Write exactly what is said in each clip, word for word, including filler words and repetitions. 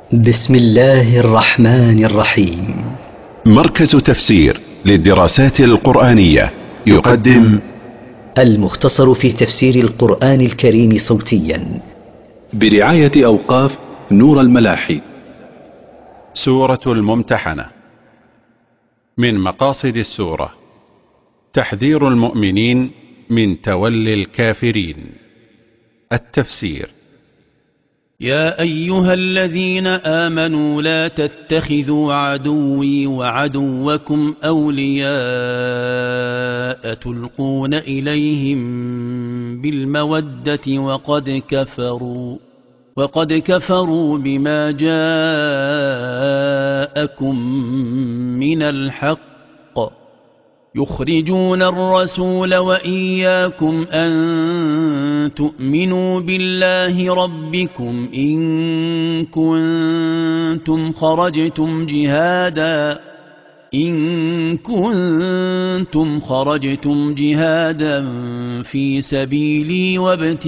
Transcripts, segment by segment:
بسم الله الرحمن الرحيم. مركز تفسير للدراسات القرآنية يقدم المختصر في تفسير القرآن الكريم صوتيا برعاية أوقاف نور الملاحي. سورة الممتحنة. من مقاصد السورة تحذير المؤمنين من تولي الكافرين. التفسير: يا أيها الذين آمنوا لا تتخذوا عدوي وعدوكم أولياء تلقون إليهم بالمودة وقد كفروا وقد كفروا بما جاءكم من الحق يخرجون الرسول وإياكم أن تؤمنوا بالله ربكم إن كنتم خرجتم جهادا إن كنتم خرجتم جهادا في سبيلي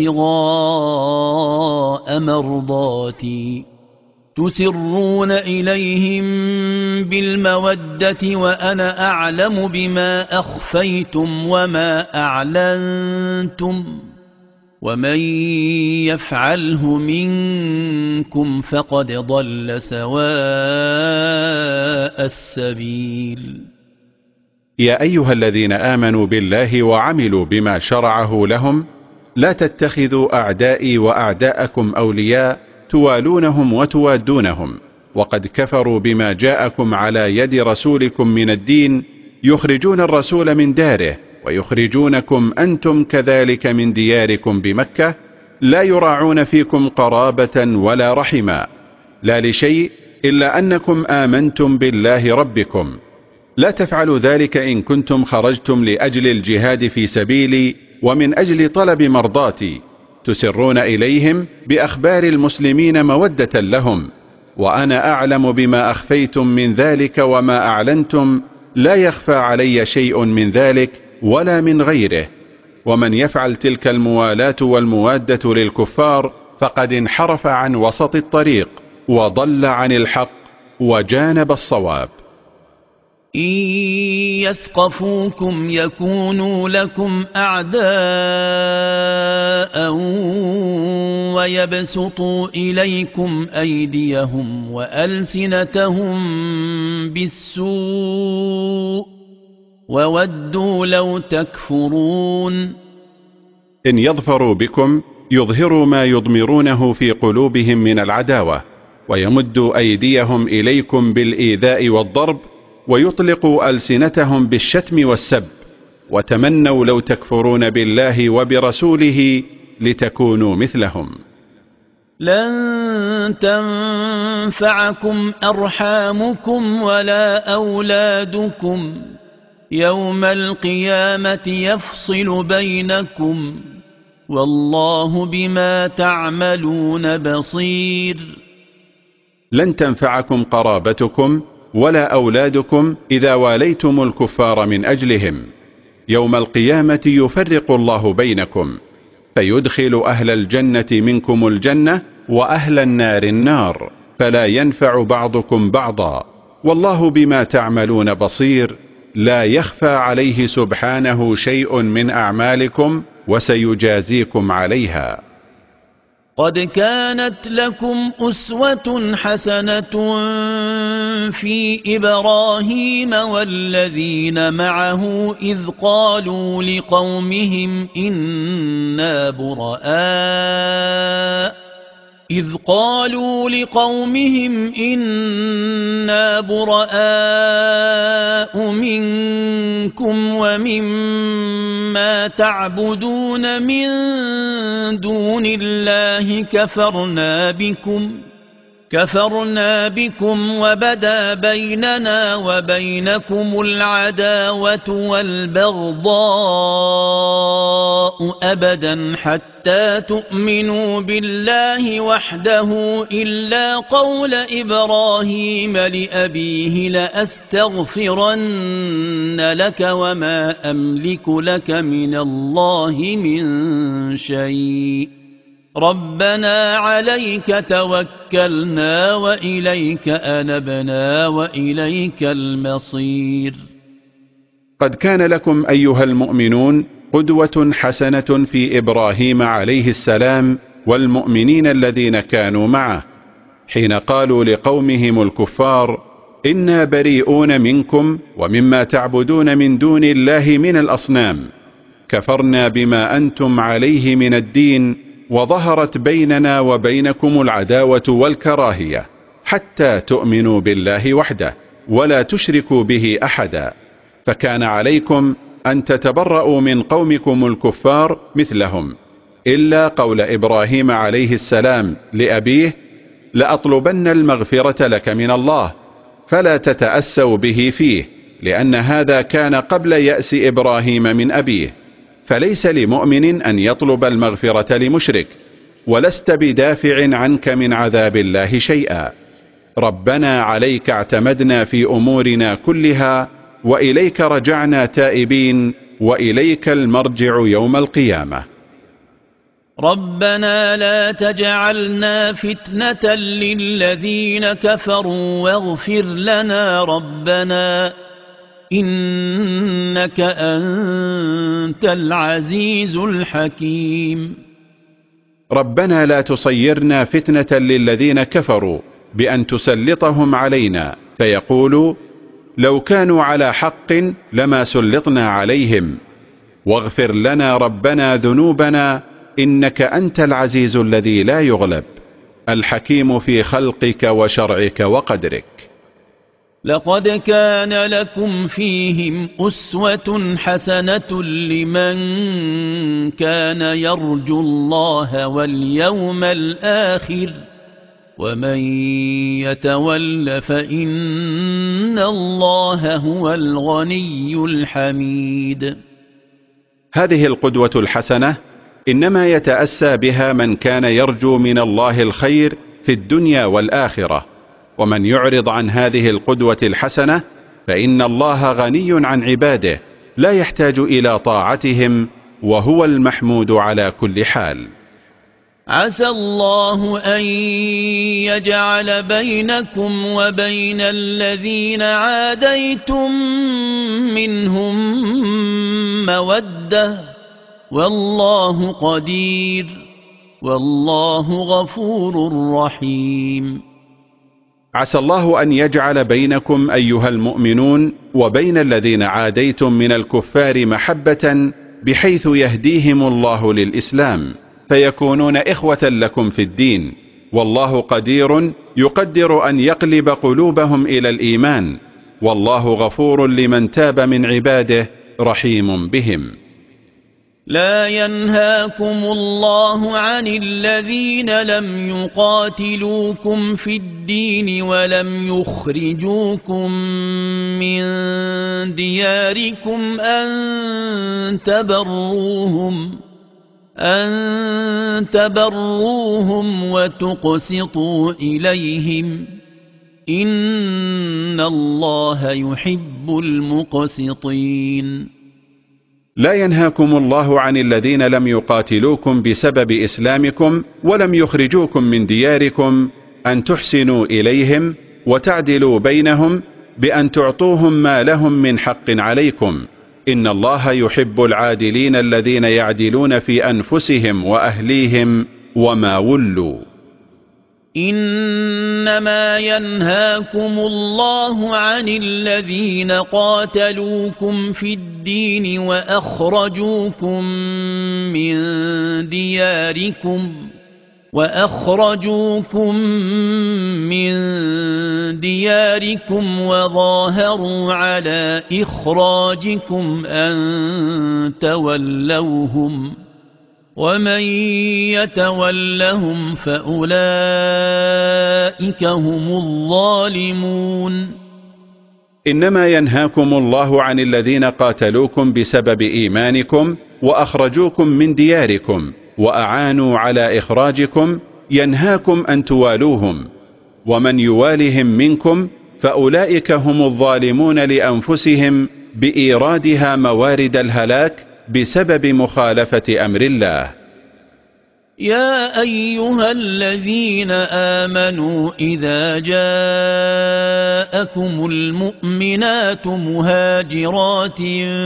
وابتغاء مرضاتي تسرون إليهم بالمودة وأنا أعلم بما أخفيتم وما أعلنتم ومن يفعله منكم فقد ضل سواء السبيل. يا أيها الذين آمنوا بالله وعملوا بما شرعه لهم لا تتخذوا أعدائي وأعداءكم أولياء توالونهم وتوادونهم وقد كفروا بما جاءكم على يد رسولكم من الدين يخرجون الرسول من داره ويخرجونكم أنتم كذلك من دياركم بمكة لا يراعون فيكم قرابة ولا رحما لا لشيء إلا أنكم آمنتم بالله ربكم. لا تفعلوا ذلك إن كنتم خرجتم لأجل الجهاد في سبيلي ومن أجل طلب مرضاتي تسرون إليهم بأخبار المسلمين مودة لهم وأنا أعلم بما أخفيتم من ذلك وما أعلنتم لا يخفى علي شيء من ذلك ولا من غيره. ومن يفعل تلك الموالاة والموادة للكفار فقد انحرف عن وسط الطريق وضل عن الحق وجانب الصواب. إن يثقفوكم يكونوا لكم أعداء ويبسطوا إليكم أيديهم وألسنتهم بالسوء وودوا لو تكفرون. إن يظفروا بكم يظهروا ما يضمرونه في قلوبهم من العداوة ويمدوا أيديهم إليكم بالإيذاء والضرب ويطلقوا ألسنتهم بالشتم والسب وتمنوا لو تكفرون بالله وبرسوله لتكونوا مثلهم. لن تنفعكم أرحامكم ولا أولادكم يوم القيامة يفصل بينكم والله بما تعملون بصير. لن تنفعكم قرابتكم ولا أولادكم إذا واليتم الكفار من أجلهم. يوم القيامة يفرق الله بينكم فيدخل أهل الجنة منكم الجنة وأهل النار النار فلا ينفع بعضكم بعضا والله بما تعملون بصير. لا يخفى عليه سبحانه شيء من أعمالكم وسيجازيكم عليها. قد كانت لكم أسوة حسنة في إبراهيم والذين معه إذ قالوا لقومهم إنا براء إذ قالوا لقومهم إنا براء منكم ومما تعبدون من دون الله كفرنا بكم كفرنا بكم وبدا بيننا وبينكم العداوة والبغضاء أبدا حتى تؤمنوا بالله وحده إلا قول إبراهيم لأبيه لأستغفرن لك وما أملك لك من الله من شيء ربنا عليك توكلنا وإليك أنبنا وإليك المصير. قد كان لكم أيها المؤمنون قدوة حسنة في إبراهيم عليه السلام والمؤمنين الذين كانوا معه، حين قالوا لقومهم الكفار: إنا بريئون منكم ومما تعبدون من دون الله من الأصنام، كفرنا بما أنتم عليه من الدين، وظهرت بيننا وبينكم العداوة والكراهية حتى تؤمنوا بالله وحده ولا تشركوا به أحدا، فكان عليكم أن تتبرؤوا من قومكم الكفار مثلهم، إلا قول إبراهيم عليه السلام لأبيه: لأطلبن المغفرة لك من الله، فلا تتأسوا به فيه، لأن هذا كان قبل يأس إبراهيم من أبيه، فليس لمؤمن أن يطلب المغفرة لمشرك، ولست بدافع عنك من عذاب الله شيئا. ربنا عليك اعتمدنا في أمورنا كلها، وإليك رجعنا تائبين، وإليك المرجع يوم القيامة. ربنا لا تجعلنا فتنة للذين كفروا واغفر لنا ربنا إنك أنت العزيز الحكيم. ربنا لا تصيرنا فتنة للذين كفروا بأن تسلطهم علينا فيقولوا: لو كانوا على حق لما سلطنا عليهم، واغفر لنا ربنا ذنوبنا إنك أنت العزيز الذي لا يغلب، الحكيم في خلقك وشرعك وقدرك. لقد كان لكم فيهم أسوة حسنة لمن كان يرجو الله واليوم الآخر ومن يتول فإن الله هو الغني الحميد. هذه القدوة الحسنة إنما يتأسى بها من كان يرجو من الله الخير في الدنيا والآخرة، ومن يعرض عن هذه القدوة الحسنة فإن الله غني عن عباده لا يحتاج إلى طاعتهم، وهو المحمود على كل حال. عسى الله أن يجعل بينكم وبين الذين عاديتم منهم مودة، والله قدير، والله غفور رحيم. عسى الله أن يجعل بينكم أيها المؤمنون وبين الذين عاديتم من الكفار محبة، بحيث يهديهم الله للإسلام فيكونون إخوة لكم في الدين، والله قدير يقدر أن يقلب قلوبهم إلى الإيمان، والله غفور لمن تاب من عباده رحيم بهم. لا ينهاكم الله عن الذين لم يقاتلوكم في الدين ولم يخرجوكم من دياركم أن تبروهم أن تبروهم وتقسطوا إليهم إن الله يحب المقسطين. لا ينهاكم الله عن الذين لم يقاتلوكم بسبب إسلامكم ولم يخرجوكم من دياركم أن تحسنوا إليهم وتعدلوا بينهم بأن تعطوهم ما لهم من حق عليكم، إن الله يحب العادلين الذين يعدلون في أنفسهم وأهليهم وما ولوا. إنما ينهاكم الله عن الذين قاتلوكم في الدين وأخرجوكم من دياركم وأخرجوكم من دياركم وظاهروا على إخراجكم أن تولوهم ومن يتولهم فأولئك هم الظالمون. إنما ينهاكم الله عن الذين قاتلوكم بسبب إيمانكم وأخرجوكم من دياركم وأعانوا على إخراجكم، ينهاكم أن توالوهم، ومن يوالهم منكم فأولئك هم الظالمون لأنفسهم بإيرادها موارد الهلاك بسبب مخالفة أمر الله. يا أيها الذين آمنوا إذا جاءكم المؤمنات مهاجرات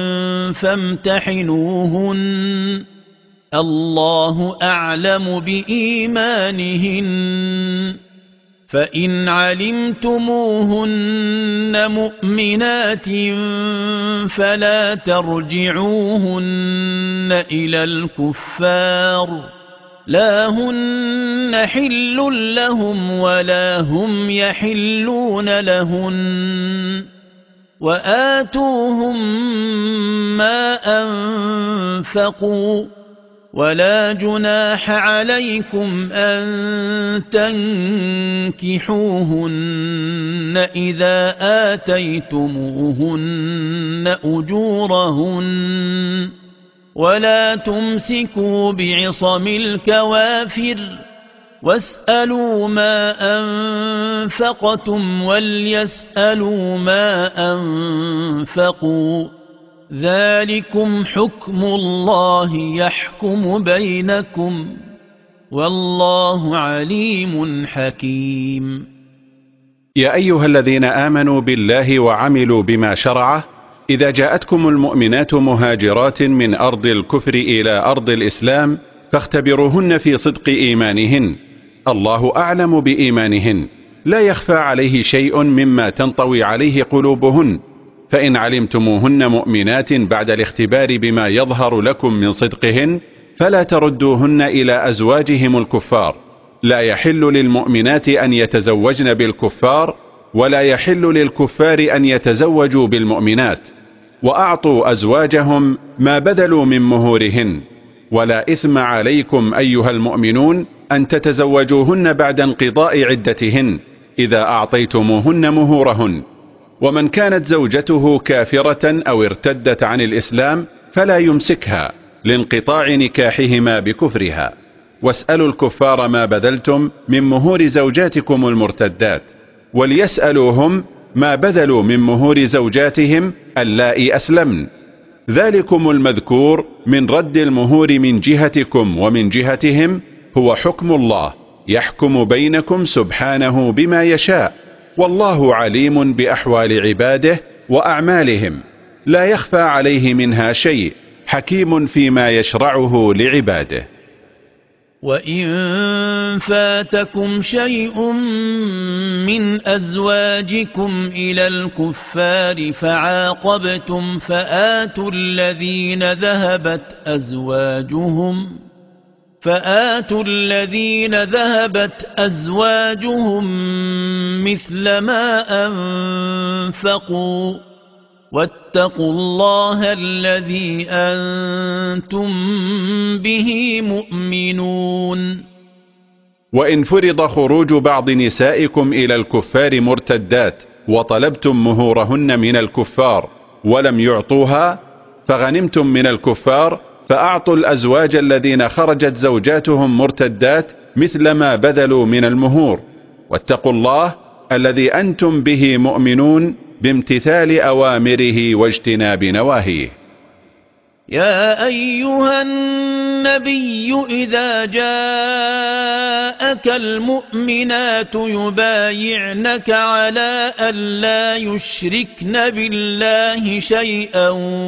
فامتحنوهن الله أعلم بإيمانهن فإن علمتموهن مؤمنات فلا ترجعوهن إلى الكفار لا هن حل لهم ولا هم يحلون لهن وآتوهم ما أنفقوا ولا جناح عليكم أن تنكحوهن إذا آتيتموهن أجورهن ولا تمسكوا بعصم الكوافر واسألوا ما أنفقتم وليسألوا ما أنفقوا ذلكم حكم الله يحكم بينكم والله عليم حكيم. يا أيها الذين آمنوا بالله وعملوا بما شرعه إذا جاءتكم المؤمنات مهاجرات من أرض الكفر إلى أرض الإسلام فاختبروهن في صدق إيمانهن الله أعلم بإيمانهن لا يخفى عليه شيء مما تنطوي عليه قلوبهن فإن علمتموهن مؤمنات بعد الاختبار بما يظهر لكم من صدقهن فلا تردوهن إلى أزواجهم الكفار لا يحل للمؤمنات أن يتزوجن بالكفار ولا يحل للكفار أن يتزوجوا بالمؤمنات وأعطوا أزواجهم ما بذلوا من مهورهن ولا إثم عليكم أيها المؤمنون أن تتزوجوهن بعد انقضاء عدتهن إذا أعطيتموهن مهورهن ومن كانت زوجته كافرة أو ارتدت عن الإسلام فلا يمسكها لانقطاع نكاحهما بكفرها واسألوا الكفار ما بذلتم من مهور زوجاتكم المرتدات وليسألوهم ما بذلوا من مهور زوجاتهم اللائي أسلمن ذلكم المذكور من رد المهور من جهتكم ومن جهتهم هو حكم الله يحكم بينكم سبحانه بما يشاء والله عليم بأحوال عباده وأعمالهم لا يخفى عليه منها شيء حكيم فيما يشرعه لعباده. وإن فاتكم شيء من أزواجكم إلى الكفار فعاقبتم فآتوا الذين ذهبت أزواجهم فآتوا الذين ذهبت أزواجهم مثل ما أنفقوا واتقوا الله الذي أنتم به مؤمنون. وإن فرض خروج بعض نسائكم إلى الكفار مرتدات وطلبتم مهورهن من الكفار ولم يعطوها فغنمتم من الكفار فأعطوا الأزواج الذين خرجت زوجاتهم مرتدات مثل ما بذلوا من المهور واتقوا الله الذي أنتم به مؤمنون بامتثال أوامره واجتناب نواهيه. يا أيها النبي إذا جاءك المؤمنات يبايعنك على ألا يشركن بالله شيئا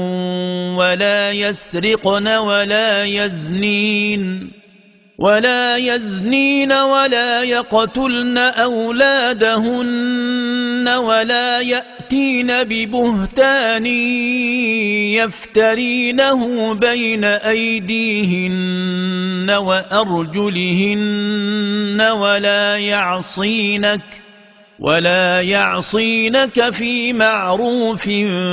ولا يسرقن ولا يزنين ولا يزنين ولا يقتلن أولادهن ولا يأتين ببهتان يفترينه بين أيديهن وأرجلهن ولا يعصينك ولا يعصينك في معروف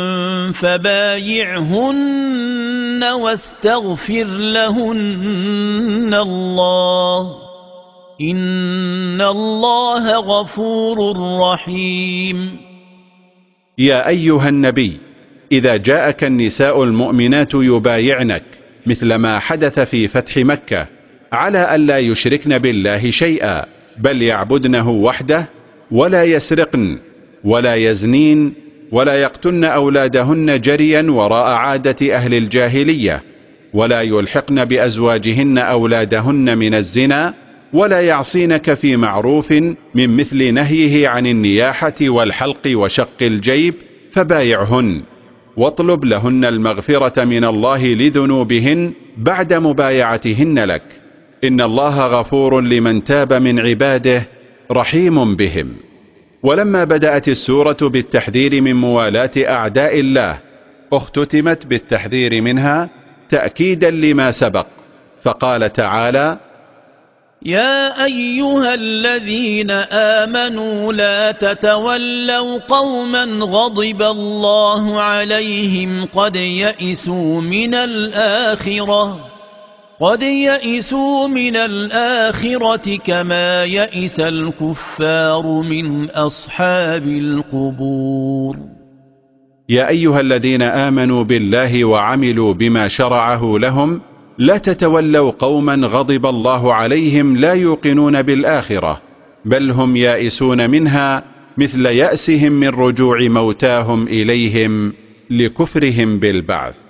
فبايعهن واستغفر لهن الله إن الله غفور رحيم. يا أيها النبي إذا جاءك النساء المؤمنات يبايعنك مثل ما حدث في فتح مكة على ألا يشركن بالله شيئا بل يعبدنه وحده ولا يسرقن ولا يزنين ولا يقتلن أولادهن جريا وراء عادة أهل الجاهلية ولا يلحقن بأزواجهن أولادهن من الزنا، ولا يعصينك في معروف من مثل نهيه عن النياحة والحلق وشق الجيب، فبايعهن واطلب لهن المغفرة من الله لذنوبهن بعد مبايعتهن لك، إن الله غفور لمن تاب من عباده رحيم بهم. ولما بدأت السورة بالتحذير من موالاة أعداء الله، اختتمت بالتحذير منها تأكيدا لما سبق، فقال تعالى: يا أيها الذين آمنوا لا تتولوا قوما غضب الله عليهم قد يئسوا من الآخرة قد يئسوا من الآخرة كما يئس الكفار من أصحاب القبور. يا أيها الذين آمنوا بالله وعملوا بما شرعه لهم لا تتولوا قوما غضب الله عليهم لا يوقنون بالآخرة، بل هم يائسون منها مثل يأسهم من رجوع موتاهم إليهم لكفرهم بالبعث.